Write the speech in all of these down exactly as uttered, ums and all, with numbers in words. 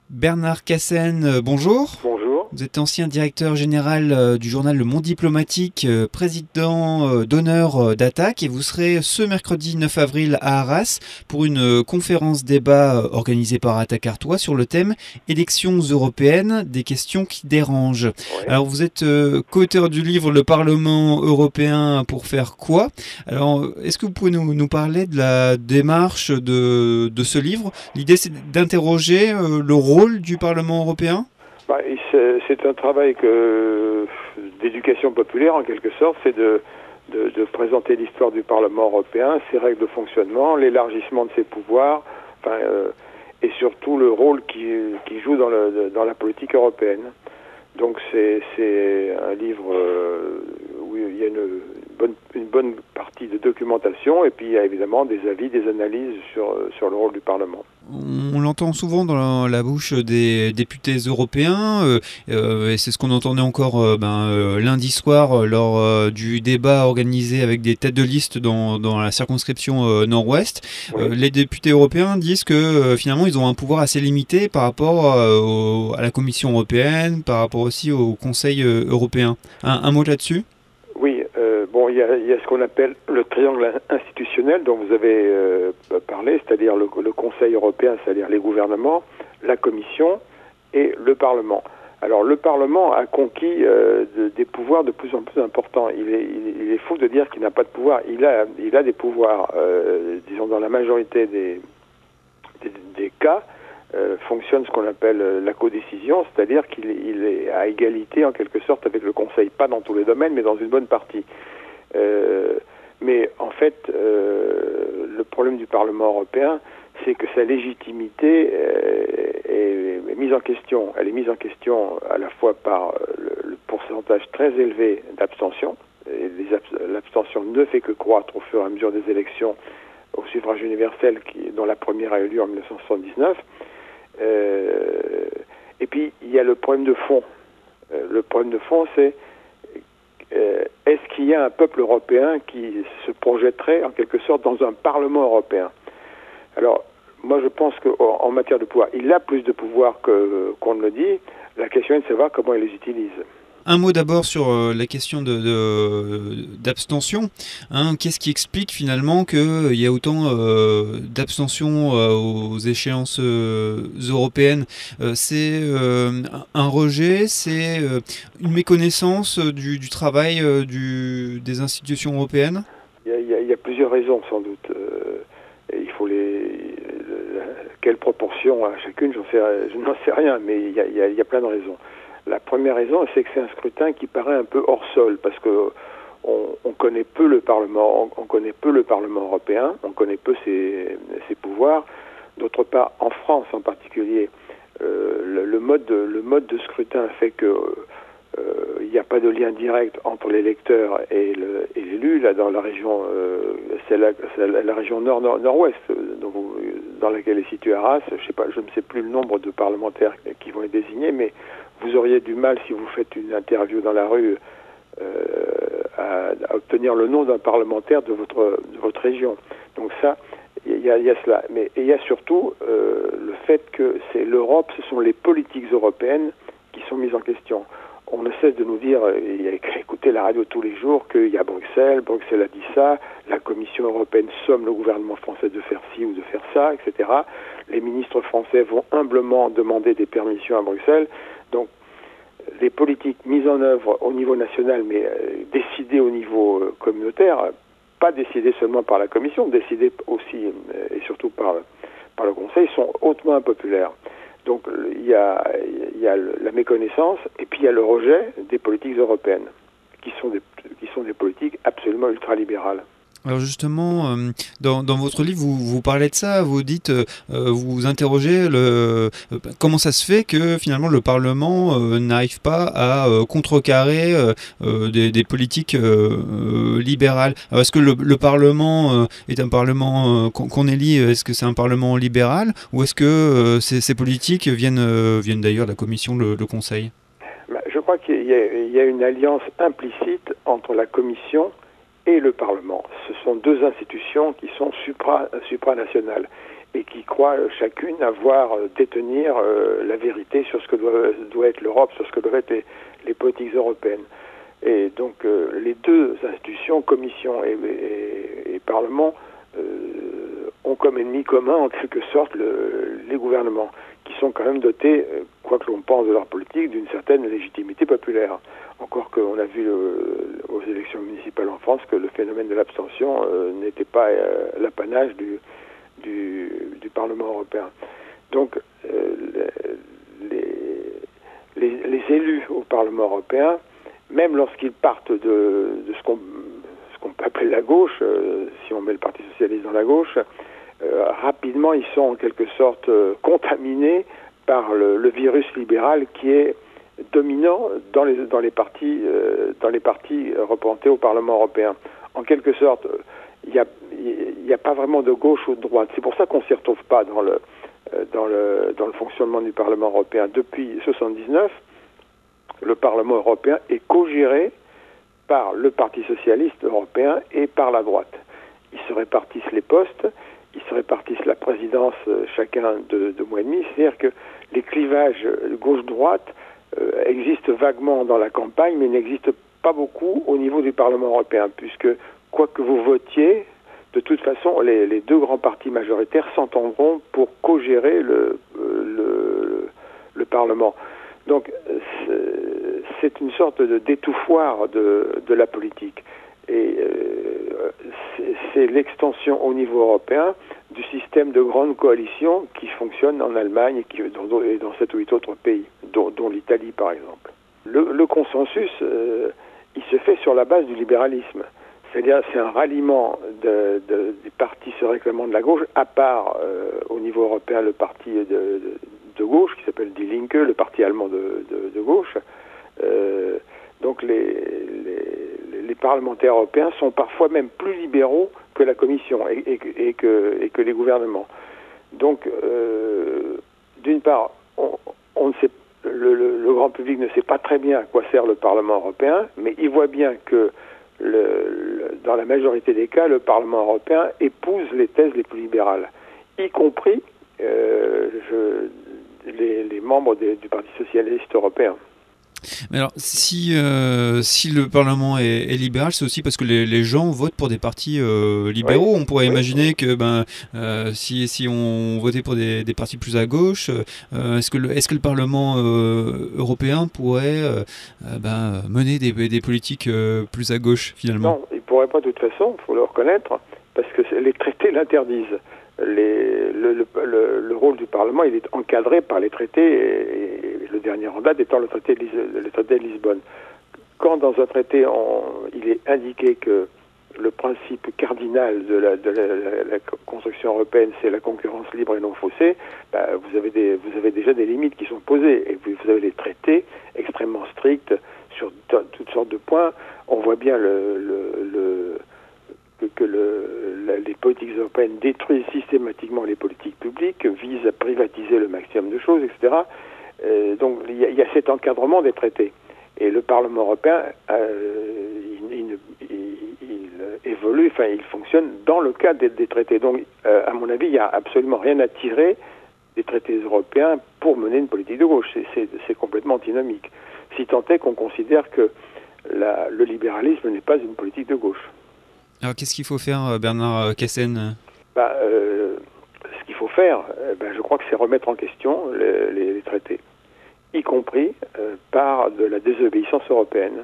Bernard Cassen, euh, bonjour. Bonjour. Vous êtes ancien directeur général euh, du journal Le Monde Diplomatique, euh, président euh, d'honneur euh, d'Attaque, et vous serez ce mercredi neuf avril à Arras pour une euh, conférence débat euh, organisée par Attaque Artois sur le thème « Élections européennes, des questions qui dérangent ». Oui. Alors vous êtes euh, co-auteur du livre « Le Parlement européen pour faire quoi ?» Alors est-ce que vous pouvez nous, nous parler de la démarche de, de ce livre ? L'idée c'est d'interroger euh, le rôle du Parlement européen ? Bah, c'est, c'est un travail que, d'éducation populaire en quelque sorte, c'est de, de, de présenter l'histoire du Parlement européen, ses règles de fonctionnement, l'élargissement de ses pouvoirs, enfin, euh, et surtout le rôle qu'il qui joue dans, le, dans la politique européenne. Donc c'est, c'est un livre euh, où il y a une bonne, une bonne partie de documentation et puis il y a évidemment des avis, des analyses sur, sur le rôle du Parlement. On l'entend souvent dans la bouche des députés européens, euh, euh, et c'est ce qu'on entendait encore euh, ben, euh, lundi soir euh, lors euh, du débat organisé avec des têtes de liste dans, dans la circonscription euh, nord-ouest. Oui. Euh, les députés européens disent que euh, finalement ils ont un pouvoir assez limité par rapport euh, au, à la Commission européenne, par rapport aussi au Conseil euh, européen. Un, un mot là-dessus ? Oui, euh, bon, il y a, il y a ce qu'on appelle le triangle institutionnel dont vous avez euh, parlé, c'est-à-dire le, le Conseil européen, c'est-à-dire les gouvernements, la Commission et le Parlement. Alors le Parlement a conquis euh, de, des pouvoirs de plus en plus importants. Il est, il, il est fou de dire qu'il n'a pas de pouvoir. Il a, il a des pouvoirs, euh, disons dans la majorité des, des, des cas. Euh, fonctionne ce qu'on appelle euh, la codécision, c'est-à-dire qu'il il est à égalité en quelque sorte avec le Conseil, pas dans tous les domaines, mais dans une bonne partie. Euh, mais en fait, euh, le problème du Parlement européen, c'est que sa légitimité euh, est, est mise en question. Elle est mise en question à la fois par le, le pourcentage très élevé d'abstention, et les abs- l'abstention ne fait que croître au fur et à mesure des élections au suffrage universel, qui, dont la première a eu lieu en dix-neuf cent soixante-dix-neuf. Euh, et puis il y a le problème de fond. Euh, le problème de fond, c'est euh, est-ce qu'il y a un peuple européen qui se projetterait en quelque sorte dans un Parlement européen ? Alors moi je pense qu'en en matière de pouvoir, il a plus de pouvoir que, qu'on ne le dit. La question est de savoir comment il les utilise. Un mot d'abord sur euh, la question de, de, d'abstention. Hein, qu'est-ce qui explique finalement qu'il y a autant euh, d'abstention euh, aux échéances euh, européennes ? euh, C'est euh, un rejet, c'est euh, une méconnaissance du, du travail euh, du, des institutions européennes ? Il y a, il y a, il y a plusieurs raisons sans doute. Euh, et il faut les... Quelle proportion à chacune, j'en sais, je n'en sais rien, mais il y a, il y a, il y a plein de raisons. La première raison, c'est que c'est un scrutin qui paraît un peu hors sol, parce que on, on connaît peu le Parlement, on, on connaît peu le Parlement européen, on connaît peu ses, ses pouvoirs. D'autre part, en France en particulier, euh, le, le mode de, le mode de scrutin fait que euh, il n'y a pas de lien direct entre l'électeur et, le, et l'élu. Là, dans la région, euh, c'est, la, c'est la, la région nord, nord nord-ouest, donc, dans laquelle est située Arras. Je sais pas, je ne sais plus le nombre de parlementaires qui vont être désignés, mais vous auriez du mal, si vous faites une interview dans la rue, euh, à, à obtenir le nom d'un parlementaire de votre, de votre région. Donc ça, il y a, y a cela. Mais il y a surtout euh, le fait que c'est l'Europe, ce sont les politiques européennes qui sont mises en question. On ne cesse de nous dire, il y a écouté la radio tous les jours, qu'il y a Bruxelles, Bruxelles a dit ça, la Commission européenne somme le gouvernement français de faire ci ou de faire ça, et cetera. Les ministres français vont humblement demander des permissions à Bruxelles. Donc, les politiques mises en œuvre au niveau national, mais euh, décidées au niveau euh, communautaire, pas décidées seulement par la Commission, décidées aussi euh, et surtout par, par le Conseil, sont hautement impopulaires. Donc il y a, il y a la méconnaissance et puis il y a le rejet des politiques européennes, qui sont des, qui sont des politiques absolument ultralibérales. Alors justement, euh, dans, dans votre livre, vous, vous parlez de ça, vous dites, euh, vous interrogez le, euh, comment ça se fait que finalement le Parlement euh, n'arrive pas à euh, contrecarrer euh, euh, des, des politiques euh, euh, libérales. Alors, est-ce que le, le Parlement euh, est un Parlement euh, qu'on, qu'on élit, est-ce que c'est un Parlement libéral ou est-ce que euh, ces, ces politiques viennent, euh, viennent d'ailleurs de la Commission, le, le Conseil ? Je crois qu'il y a, il y a une alliance implicite entre la Commission et le Parlement. Ce sont deux institutions qui sont supra, supranationales. et qui croient chacune avoir, euh, détenir euh, la vérité sur ce que doit, doit être l'Europe, sur ce que doivent être les, les politiques européennes. Et donc euh, les deux institutions, Commission et, et, et Parlement, euh, ont comme ennemi commun en quelque sorte le, les gouvernements, qui sont quand même dotés, euh, quoi que l'on pense de leur politique, d'une certaine légitimité populaire. Encore qu'on a vu euh, aux élections municipales en France que le phénomène de l'abstention euh, n'était pas euh, l'apanage du, du, du Parlement européen. Donc euh, les, les, les élus au Parlement européen, même lorsqu'ils partent de, de ce qu'on ce qu'on peut appeler la gauche, euh, si on met le Parti socialiste dans la gauche, euh, rapidement ils sont en quelque sorte euh, contaminés par le, le virus libéral qui est dominant dans les dans les partis euh, dans les partis représentés au Parlement européen. En quelque sorte, il y a il y a pas vraiment de gauche ou de droite. C'est pour ça qu'on s'y retrouve pas dans le dans le dans le fonctionnement du Parlement européen. Depuis soixante-dix-neuf, le Parlement européen est co-géré par le Parti socialiste européen et par la droite. Ils se répartissent les postes, ils se répartissent la présidence euh, chacun de deux mois et demi. C'est-à-dire que les clivages gauche-droite euh, existent vaguement dans la campagne, mais n'existent pas beaucoup au niveau du Parlement européen, puisque quoi que vous votiez, de toute façon, les, les deux grands partis majoritaires s'entendront pour co-gérer le, le, le Parlement. Donc, c'est une sorte de d'étouffoir de, de la politique. Et euh, c'est l'extension au niveau européen du système de grandes coalitions qui fonctionne en Allemagne et, qui, dans, et dans sept ou huit autres pays, dont, dont l'Italie par exemple. Le, le consensus, euh, il se fait sur la base du libéralisme. C'est-à-dire c'est un ralliement de, de, des partis se réclamant de la gauche, à part euh, au niveau européen le parti de, de, de gauche qui s'appelle Die Linke, le parti allemand de, de, de gauche. Euh, donc les, les, les parlementaires européens sont parfois même plus libéraux que la Commission et, et, et, que, et que les gouvernements. Donc euh, d'une part, on, on ne sait, le, le, le grand public ne sait pas très bien à quoi sert le Parlement européen, mais il voit bien que Le, le, dans la majorité des cas, le Parlement européen épouse les thèses les plus libérales, y compris euh, je, les, les membres des, du Parti socialiste européen. Mais alors, si, euh, si le Parlement est, est libéral, c'est aussi parce que les, les gens votent pour des partis euh, libéraux. Oui, on pourrait oui. imaginer que ben, euh, si, si on votait pour des, des partis plus à gauche, euh, est-ce que le, est-ce que le Parlement euh, européen pourrait euh, ben, mener des, des politiques euh, plus à gauche, finalement? Non, il ne pourrait pas de toute façon, il faut le reconnaître, parce que les traités l'interdisent. Les, le, le, le, le rôle du Parlement, il est encadré par les traités, et, et le dernier en date étant le traité de, Lis- le traité de Lisbonne. Quand dans un traité, on, il est indiqué que le principe cardinal de la, de la, la, la construction européenne, c'est la concurrence libre et non faussée, bah, vous, avez des, vous avez déjà des limites qui sont posées. Et puis vous avez des traités extrêmement stricts sur t- toutes sortes de points. On voit bien le... le, le que, que le, la, les politiques européennes détruisent systématiquement les politiques publiques, visent à privatiser le maximum de choses, et cetera. Euh, donc il y, a, il y a cet encadrement des traités. Et le Parlement européen, euh, il, il, il, il évolue, enfin il fonctionne dans le cadre des, des traités. Donc euh, à mon avis, il n'y a absolument rien à tirer des traités européens pour mener une politique de gauche. C'est, c'est, c'est complètement antinomique. Si tant est qu'on considère que la, le libéralisme n'est pas une politique de gauche. Alors, qu'est-ce qu'il faut faire, Bernard Cassen ? bah, euh, Ce qu'il faut faire, euh, bah, je crois que c'est remettre en question les, les, les traités, y compris euh, par de la désobéissance européenne.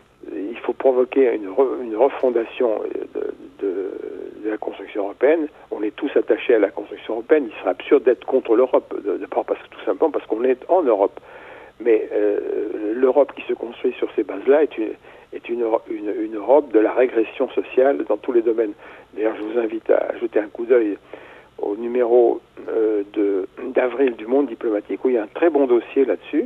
Il faut provoquer une, re, une refondation de, de, de la construction européenne. On est tous attachés à la construction européenne. Il serait absurde d'être contre l'Europe, d'abord parce que tout simplement parce qu'on est en Europe. Mais euh, l'Europe qui se construit sur ces bases-là est une est une, une, une Europe de la régression sociale dans tous les domaines. D'ailleurs, je vous invite à jeter un coup d'œil au numéro euh, de, d'avril du Monde diplomatique, où il y a un très bon dossier là-dessus,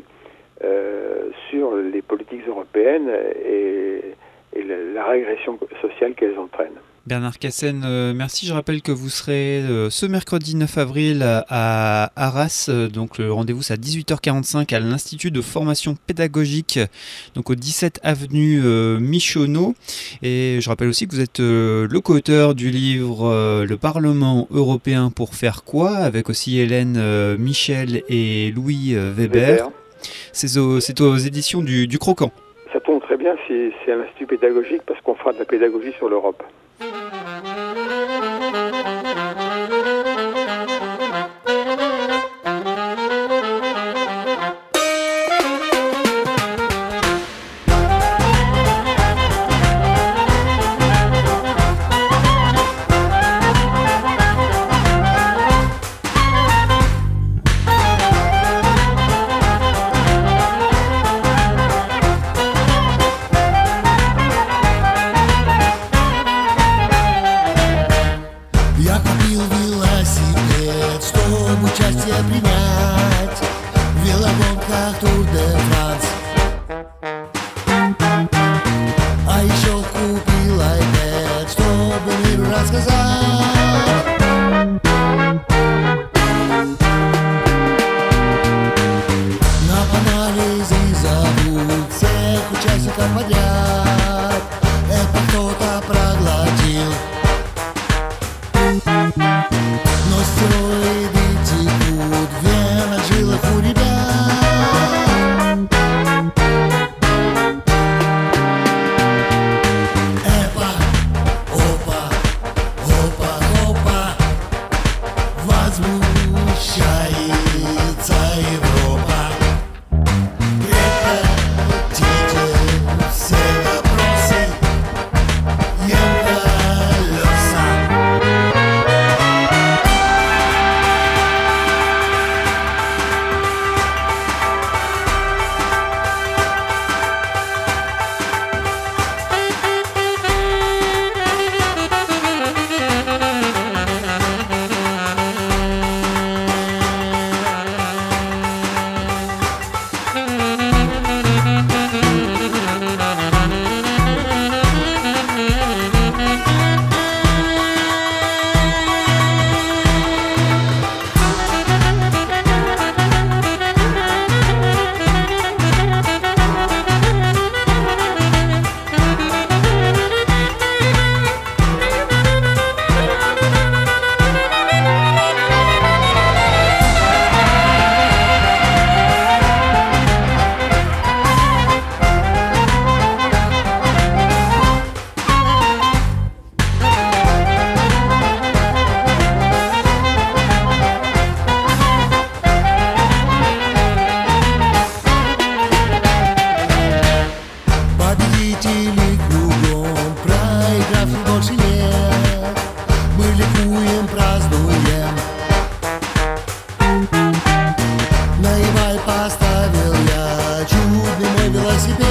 euh, sur les politiques européennes et, et la, la régression sociale qu'elles entraînent. Bernard Cassen, euh, merci. Je rappelle que vous serez euh, ce mercredi neuf avril à, à Arras. Euh, donc le rendez-vous c'est à dix-huit heures quarante-cinq à l'Institut de formation pédagogique, donc au dix-sept avenue euh, Michonneau. Et je rappelle aussi que vous êtes euh, le co-auteur du livre euh, Le Parlement européen pour faire quoi, avec aussi Hélène euh, Michel et Louis euh, Weber. Weber. C'est, au, c'est aux éditions du, du Croquant. Ça tombe très bien, c'est, c'est un institut pédagogique parce qu'on fera de la pédagogie sur l'Europe. Поставил я чудный мой велосипед.